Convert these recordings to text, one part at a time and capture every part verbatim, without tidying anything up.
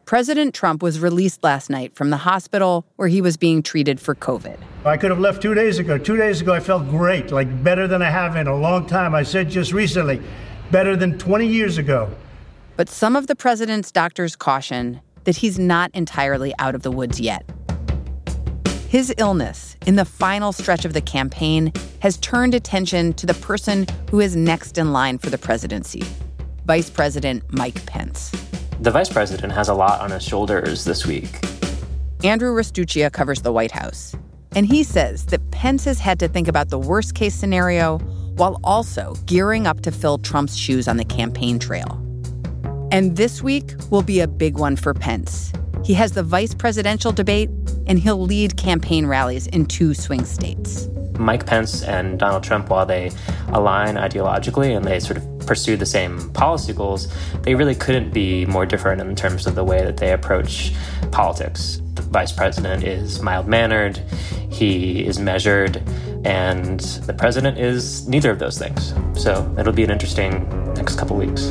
President Trump was released last night from the hospital where he was being treated for COVID. I could have left two days ago. Two days ago, I felt great, like better than I have in a long time. I said just recently, better than twenty years ago. But some of the president's doctors caution that he's not entirely out of the woods yet. His illness in the final stretch of the campaign has turned attention to the person who is next in line for the presidency, Vice President Mike Pence. The vice president has a lot on his shoulders this week. Andrew Rastuccia covers the White House, and he says that Pence has had to think about the worst-case scenario while also gearing up to fill Trump's shoes on the campaign trail. And this week will be a big one for Pence. He has the vice presidential debate, and he'll lead campaign rallies in two swing states. Mike Pence and Donald Trump, while they align ideologically and they sort of pursue the same policy goals, they really couldn't be more different in terms of the way that they approach politics. The vice president is mild-mannered, he is measured, and the president is neither of those things. So it'll be an interesting next couple weeks.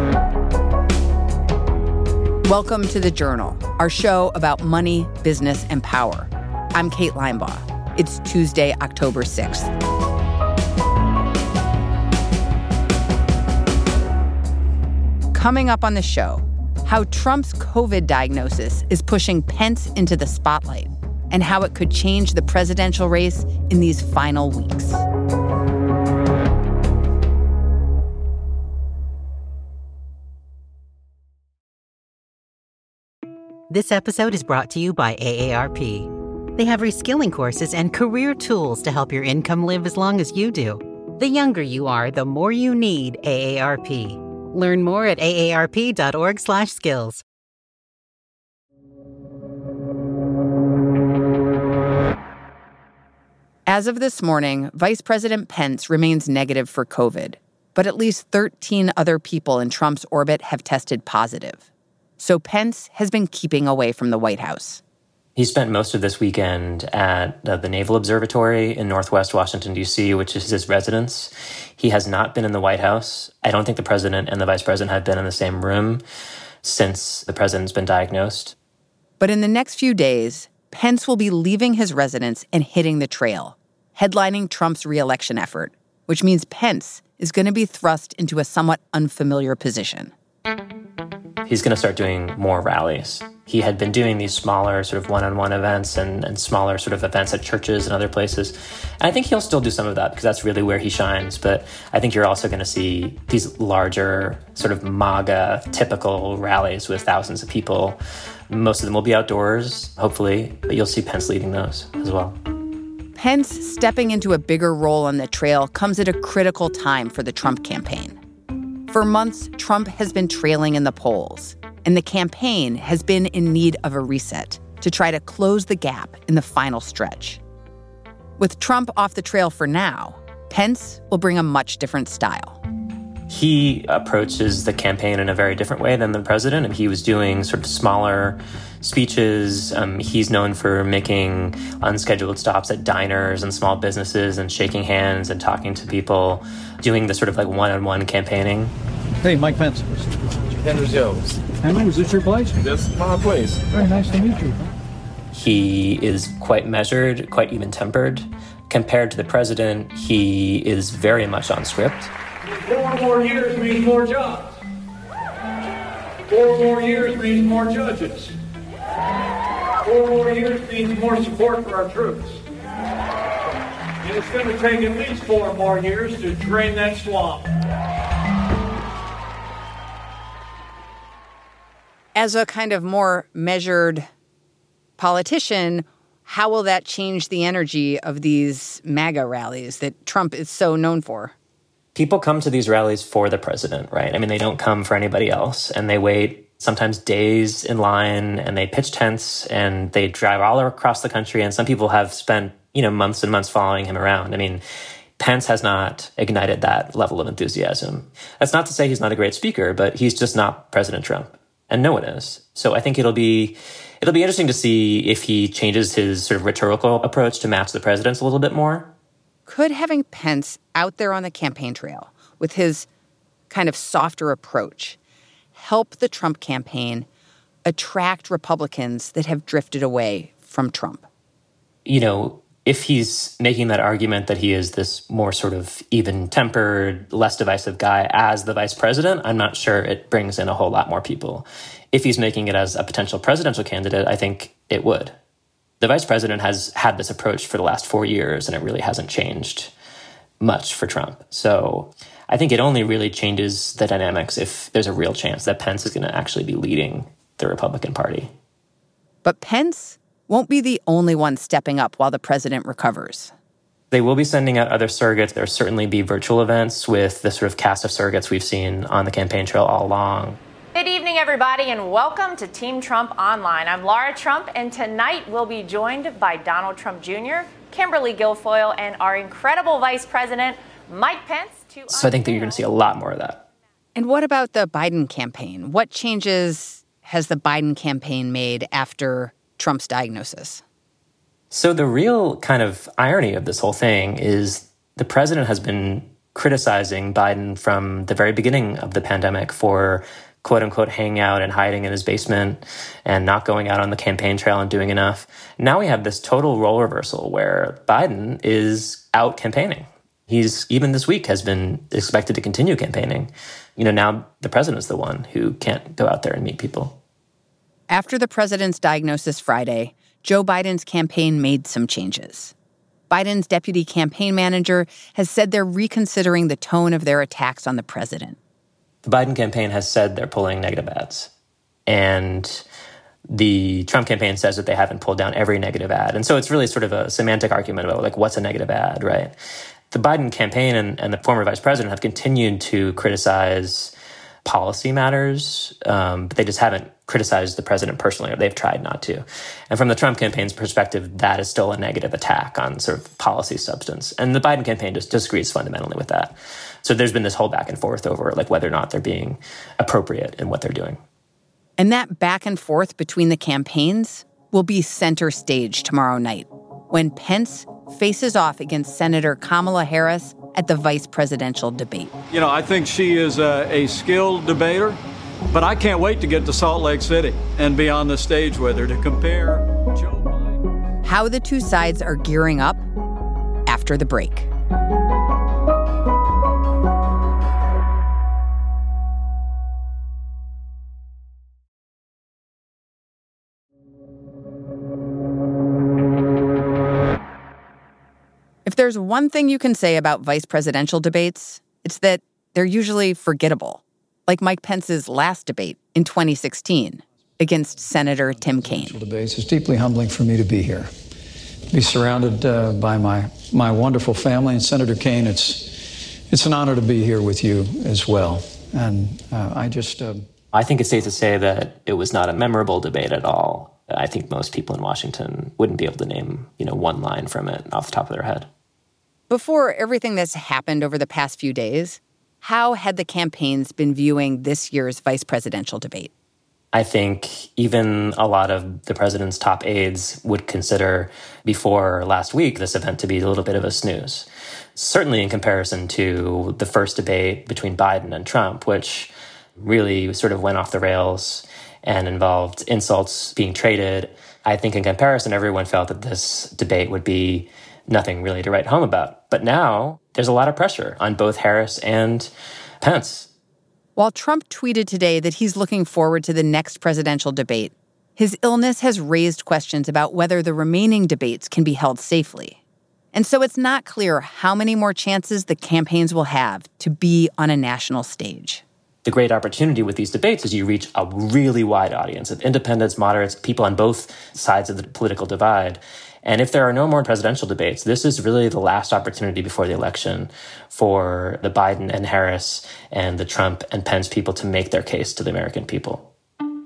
Welcome to The Journal, our show about money, business, and power. I'm Kate Linebaugh. It's Tuesday, October sixth. Coming up on the show, how Trump's COVID diagnosis is pushing Pence into the spotlight and how it could change the presidential race in these final weeks. This episode is brought to you by A A R P. They have reskilling courses and career tools to help your income live as long as you do. The younger you are, the more you need A A R P. Learn more at A A R P dot org slash skills. As of this morning, Vice President Pence remains negative for COVID, but at least thirteen other people in Trump's orbit have tested positive. So Pence has been keeping away from the White House. He spent most of this weekend at uh, the Naval Observatory in Northwest Washington, D C, which is his residence. He has not been in the White House. I don't think the president and the vice president have been in the same room since the president's been diagnosed. But in the next few days, Pence will be leaving his residence and hitting the trail, headlining Trump's re-election effort, which means Pence is going to be thrust into a somewhat unfamiliar position. He's going to start doing more rallies. He had been doing these smaller sort of one-on-one events and, and smaller sort of events at churches and other places. And I think he'll still do some of that because that's really where he shines. But I think you're also going to see these larger sort of MAGA typical rallies with thousands of people. Most of them will be outdoors, hopefully, but you'll see Pence leading those as well. Pence stepping into a bigger role on the trail comes at a critical time for the Trump campaign. For months, Trump has been trailing in the polls, and the campaign has been in need of a reset to try to close the gap in the final stretch. With Trump off the trail for now, Pence will bring a much different style. He approaches the campaign in a very different way than the president, and he was doing sort of smaller speeches. Um, he's known for making unscheduled stops at diners and small businesses and shaking hands and talking to people, doing the sort of like one-on-one campaigning. Hey, Mike Pence. Henry Jones. Henry, is this your place? This is my place. Very nice to meet you. He is quite measured, quite even-tempered. Compared to the president, he is very much on script. Four more years means more jobs. Four more years means more judges. Four more years means more support for our troops. And it's going to take at least four more years to drain that swamp. As a kind of more measured politician, how will that change the energy of these MAGA rallies that Trump is so known for? People come to these rallies for the president, right? I mean, they don't come for anybody else, and they wait sometimes days in line, and they pitch tents, and they drive all across the country, and some people have spent, you know, months and months following him around. I mean, Pence has not ignited that level of enthusiasm. That's not to say he's not a great speaker, but he's just not President Trump, and no one is. So I think it'll be it'll be interesting to see if he changes his sort of rhetorical approach to match the president's a little bit more. Could having Pence out there on the campaign trail with his kind of softer approach help the Trump campaign attract Republicans that have drifted away from Trump? You know, if he's making that argument that he is this more sort of even-tempered, less divisive guy as the vice president, I'm not sure it brings in a whole lot more people. If he's making it as a potential presidential candidate, I think it would. The vice president has had this approach for the last four years, and it really hasn't changed much for Trump. So I think it only really changes the dynamics if there's a real chance that Pence is going to actually be leading the Republican Party. But Pence won't be the only one stepping up while the president recovers. They will be sending out other surrogates. There'll certainly be virtual events with the sort of cast of surrogates we've seen on the campaign trail all along. Good evening, everybody, and welcome to Team Trump Online. I'm Laura Trump, and tonight we'll be joined by Donald Trump Junior, Kimberly Guilfoyle, and our incredible Vice President, Mike Pence. To so I think that you're going to see a lot more of that. And what about the Biden campaign? What changes has the Biden campaign made after Trump's diagnosis? So the real kind of irony of this whole thing is the president has been criticizing Biden from the very beginning of the pandemic for quote unquote hanging out and hiding in his basement and not going out on the campaign trail and doing enough. Now we have this total role reversal where Biden is out campaigning. He's, even this week, has been expected to continue campaigning. You know, now the president's the one who can't go out there and meet people. After the president's diagnosis Friday, Joe Biden's campaign made some changes. Biden's deputy campaign manager has said they're reconsidering the tone of their attacks on the president. The Biden campaign has said they're pulling negative ads. And the Trump campaign says that they haven't pulled down every negative ad. And so it's really sort of a semantic argument about, like, what's a negative ad, right? The Biden campaign and, and the former vice president have continued to criticize policy matters, um, but they just haven't criticized the president personally, or they've tried not to. And from the Trump campaign's perspective, that is still a negative attack on sort of policy substance. And the Biden campaign just disagrees fundamentally with that. So there's been this whole back and forth over like whether or not they're being appropriate in what they're doing. And that back and forth between the campaigns will be center stage tomorrow night when Pence faces off against Senator Kamala Harris at the vice presidential debate. You know, I think she is a, a skilled debater, but I can't wait to get to Salt Lake City and be on the stage with her to compare Joe Biden. How the two sides are gearing up after the break. If there's one thing you can say about vice presidential debates, it's that they're usually forgettable, like Mike Pence's last debate in twenty sixteen against Senator Tim Kaine. Debates. It's deeply humbling for me to be here, be surrounded uh, by my my wonderful family. And Senator Kaine, it's it's an honor to be here with you as well. And uh, I just... Uh... I think it's safe to say that it was not a memorable debate at all. I think most people in Washington wouldn't be able to name, you know, one line from it off the top of their head. Before everything that's happened over the past few days, how had the campaigns been viewing this year's vice presidential debate? I think even a lot of the president's top aides would consider before last week this event to be a little bit of a snooze. Certainly in comparison to the first debate between Biden and Trump, which really sort of went off the rails and involved insults being traded. I think in comparison, everyone felt that this debate would be nothing really to write home about. But now there's a lot of pressure on both Harris and Pence. While Trump tweeted today that he's looking forward to the next presidential debate, his illness has raised questions about whether the remaining debates can be held safely. And so it's not clear how many more chances the campaigns will have to be on a national stage. The great opportunity with these debates is you reach a really wide audience of independents, moderates, people on both sides of the political divide. And if there are no more presidential debates, this is really the last opportunity before the election for the Biden and Harris and the Trump and Pence people to make their case to the American people.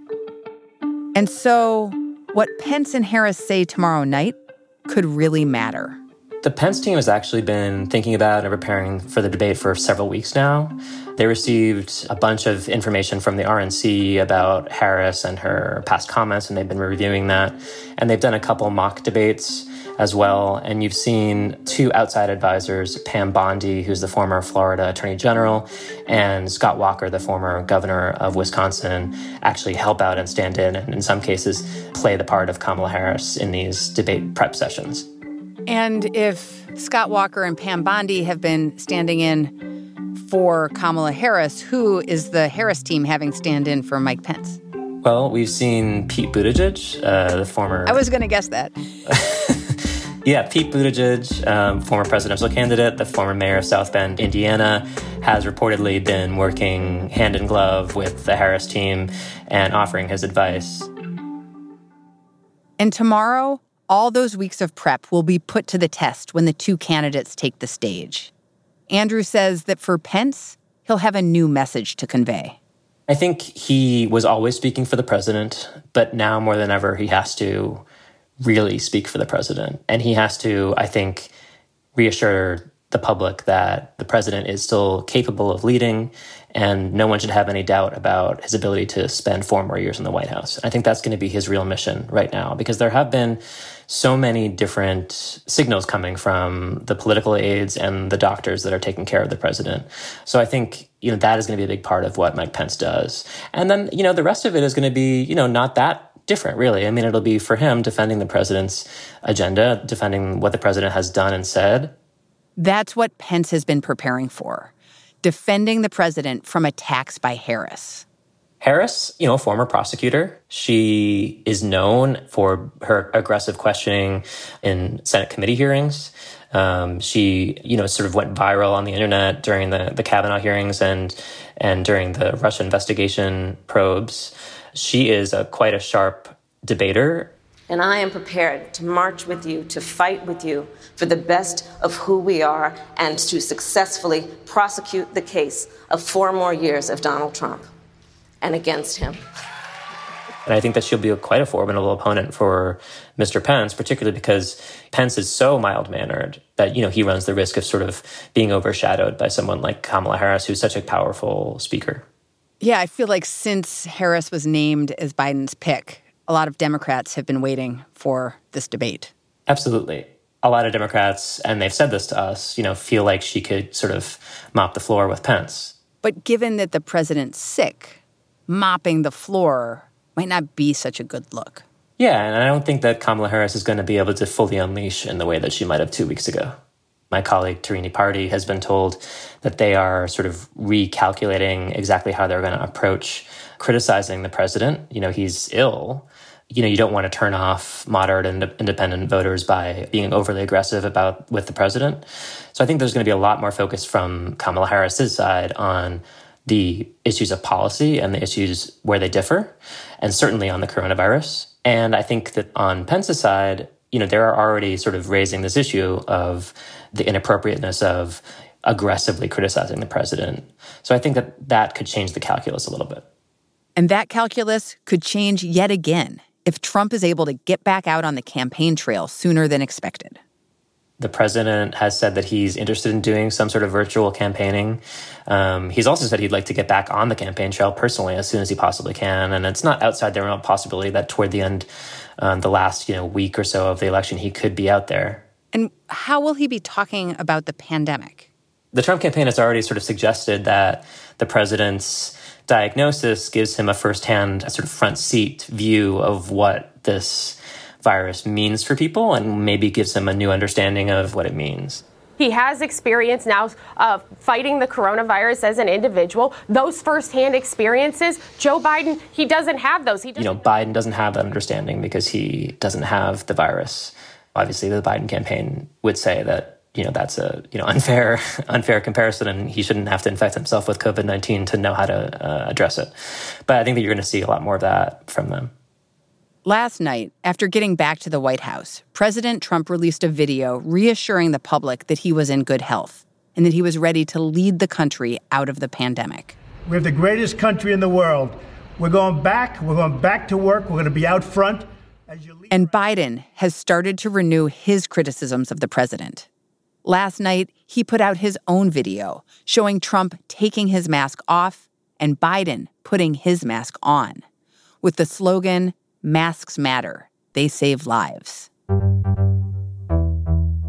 And so what Pence and Harris say tomorrow night could really matter. The Pence team has actually been thinking about and preparing for the debate for several weeks now. They received a bunch of information from the R N C about Harris and her past comments, and they've been reviewing that. And they've done a couple mock debates as well. And you've seen two outside advisors, Pam Bondi, who's the former Florida Attorney General, and Scott Walker, the former governor of Wisconsin, actually help out and stand in, and in some cases play the part of Kamala Harris in these debate prep sessions. And if Scott Walker and Pam Bondi have been standing in for Kamala Harris, who is the Harris team having stand in for Mike Pence? Well, we've seen Pete Buttigieg, uh, the former... I was going to guess that. Yeah, Pete Buttigieg, um, former presidential candidate, the former mayor of South Bend, Indiana, has reportedly been working hand in glove with the Harris team and offering his advice. And tomorrow, all those weeks of prep will be put to the test when the two candidates take the stage. Andrew says that for Pence, he'll have a new message to convey. I think he was always speaking for the president, but now more than ever, he has to really speak for the president. And he has to, I think, reassure the public that the president is still capable of leading, and no one should have any doubt about his ability to spend four more years in the White House. And I think that's going to be his real mission right now, because there have been so many different signals coming from the political aides and the doctors that are taking care of the president. So I think, you know, that is going to be a big part of what Mike Pence does. And then, you know, the rest of it is going to be, you know, not that different, really. I mean, it'll be for him defending the president's agenda, defending what the president has done and said. That's what Pence has been preparing for, defending the president from attacks by Harris. Harris, you know, a former prosecutor, she is known for her aggressive questioning in Senate committee hearings. Um, she, you know, sort of went viral on the internet during the, the Kavanaugh hearings and and during the Russia investigation probes. She is a, quite a sharp debater. And I am prepared to march with you, to fight with you for the best of who we are, and to successfully prosecute the case of four more years of Donald Trump and against him. And I think that she'll be a, quite a formidable opponent for Mister Pence, particularly because Pence is so mild-mannered that, you know, he runs the risk of sort of being overshadowed by someone like Kamala Harris, who's such a powerful speaker. Yeah, I feel like since Harris was named as Biden's pick, a lot of Democrats have been waiting for this debate. Absolutely. A lot of Democrats, and they've said this to us, you know, feel like she could sort of mop the floor with Pence. But given that the president's sick, mopping the floor might not be such a good look. Yeah, and I don't think that Kamala Harris is going to be able to fully unleash in the way that she might have two weeks ago. My colleague, Tarini Party, has been told that they are sort of recalculating exactly how they're going to approach criticizing the president. You know, he's ill. You know, you don't want to turn off moderate and independent voters by being overly aggressive about with the president. So I think there's going to be a lot more focus from Kamala Harris's side on the issues of policy and the issues where they differ, and certainly on the coronavirus. And I think that on Pence's side, you know, they're already sort of raising this issue of the inappropriateness of aggressively criticizing the president. So I think that that could change the calculus a little bit. And that calculus could change yet again if Trump is able to get back out on the campaign trail sooner than expected. The president has said that he's interested in doing some sort of virtual campaigning. Um, he's also said he'd like to get back on the campaign trail personally as soon as he possibly can. And it's not outside the realm of possibility that toward the end, um, the last you know week or so of the election, he could be out there. And how will he be talking about the pandemic? The Trump campaign has already sort of suggested that the president's diagnosis gives him a firsthand sort of front seat view of what this virus means for people and maybe gives him a new understanding of what it means. He has experience now uh, fighting the coronavirus as an individual. Those firsthand experiences, Joe Biden, he doesn't have those. He you know, Biden doesn't have that understanding because he doesn't have the virus. Obviously, the Biden campaign would say that you know, that's a, you know, unfair, unfair comparison, and he shouldn't have to infect himself with COVID nineteen to know how to uh, address it. But I think that you're going to see a lot more of that from them. Last night, after getting back to the White House, President Trump released a video reassuring the public that he was in good health and that he was ready to lead the country out of the pandemic. We have the greatest country in the world. We're going back. We're going back to work. We're going to be out front. As you lead- and Biden has started to renew his criticisms of the president. Last night, he put out his own video showing Trump taking his mask off and Biden putting his mask on, with the slogan, "Masks matter, they save lives."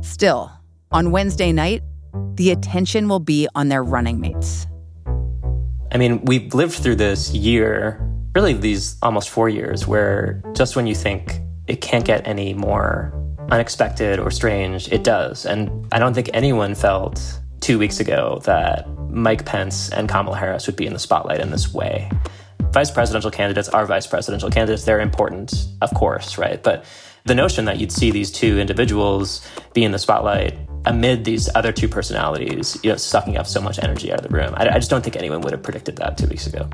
Still, on Wednesday night, the attention will be on their running mates. I mean, we've lived through this year, really these almost four years, where just when you think it can't get any more unexpected or strange, it does. And I don't think anyone felt two weeks ago that Mike Pence and Kamala Harris would be in the spotlight in this way. Vice presidential candidates are vice presidential candidates. They're important, of course, right? But the notion that you'd see these two individuals be in the spotlight amid these other two personalities, you know, sucking up so much energy out of the room, I, I just don't think anyone would have predicted that two weeks ago.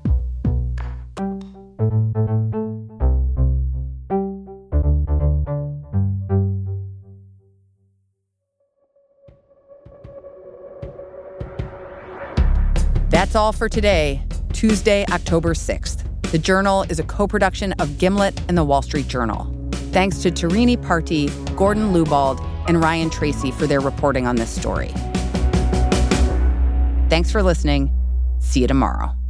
That's all for today, Tuesday, October sixth. The Journal is a co-production of Gimlet and The Wall Street Journal. Thanks to Tarini Parti, Gordon Lubald, and Ryan Tracy for their reporting on this story. Thanks for listening. See you tomorrow.